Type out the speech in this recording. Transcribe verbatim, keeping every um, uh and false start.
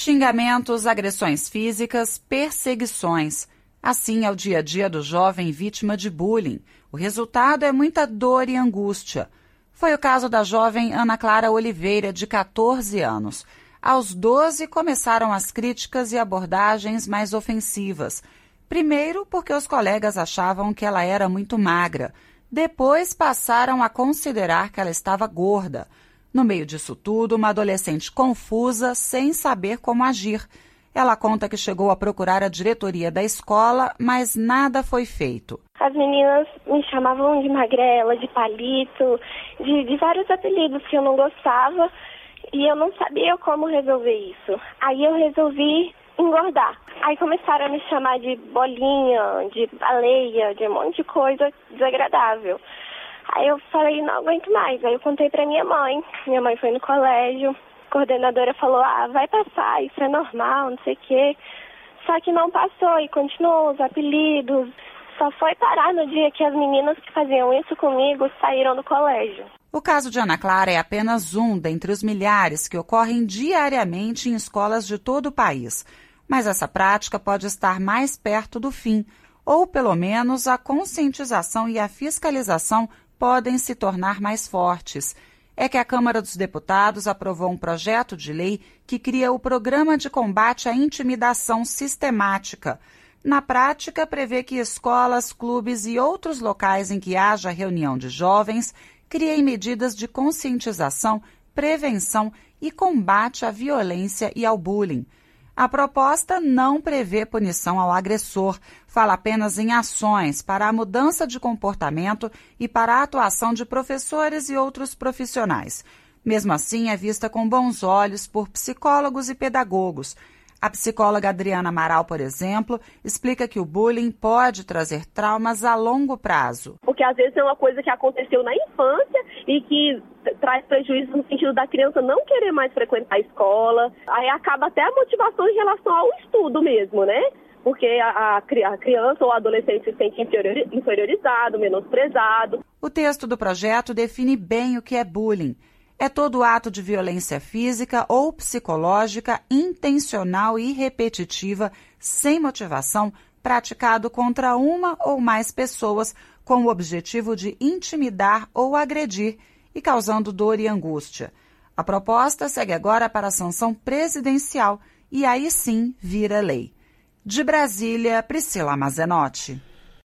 Xingamentos, agressões físicas, perseguições. Assim é o dia a dia do jovem vítima de bullying. O resultado é muita dor e angústia. Foi o caso da jovem Ana Clara Oliveira, de catorze anos. Aos doze, começaram as críticas e abordagens mais ofensivas. Primeiro, porque os colegas achavam que ela era muito magra. Depois, passaram a considerar que ela estava gorda. No meio disso tudo, uma adolescente confusa, sem saber como agir. Ela conta que chegou a procurar a diretoria da escola, mas nada foi feito. As meninas me chamavam de magrela, de palito, de, de vários apelidos que eu não gostava e eu não sabia como resolver isso. Aí eu resolvi engordar. Aí começaram a me chamar de bolinha, de baleia, de um monte de coisa desagradável. Aí eu falei, não aguento mais. Aí eu contei pra minha mãe. Minha mãe foi no colégio. A coordenadora falou, ah, vai passar, isso é normal, não sei o quê. Só que não passou e continuou os apelidos. Só foi parar no dia que as meninas que faziam isso comigo saíram do colégio. O caso de Ana Clara é apenas um dentre os milhares que ocorrem diariamente em escolas de todo o país. Mas essa prática pode estar mais perto do fim, ou pelo menos a conscientização e a fiscalização podem se tornar mais fortes. É que a Câmara dos Deputados aprovou um projeto de lei que cria o Programa de Combate à Intimidação Sistemática. Na prática, prevê que escolas, clubes e outros locais em que haja reunião de jovens criem medidas de conscientização, prevenção e combate à violência e ao bullying. A proposta não prevê punição ao agressor, fala apenas em ações para a mudança de comportamento e para a atuação de professores e outros profissionais. Mesmo assim, é vista com bons olhos por psicólogos e pedagogos. A psicóloga Adriana Amaral, por exemplo, explica que o bullying pode trazer traumas a longo prazo. Porque às vezes é uma coisa que aconteceu na infância e que traz prejuízo no sentido da criança não querer mais frequentar a escola. Aí acaba até a motivação em relação ao estudo mesmo, né? Porque a, a criança ou adolescente se sente inferiorizado, menosprezado. O texto do projeto define bem o que é bullying. É todo ato de violência física ou psicológica intencional e repetitiva, sem motivação, praticado contra uma ou mais pessoas com o objetivo de intimidar ou agredir e causando dor e angústia. A proposta segue agora para a sanção presidencial e aí sim vira lei. De Brasília, Priscila Mazenotti.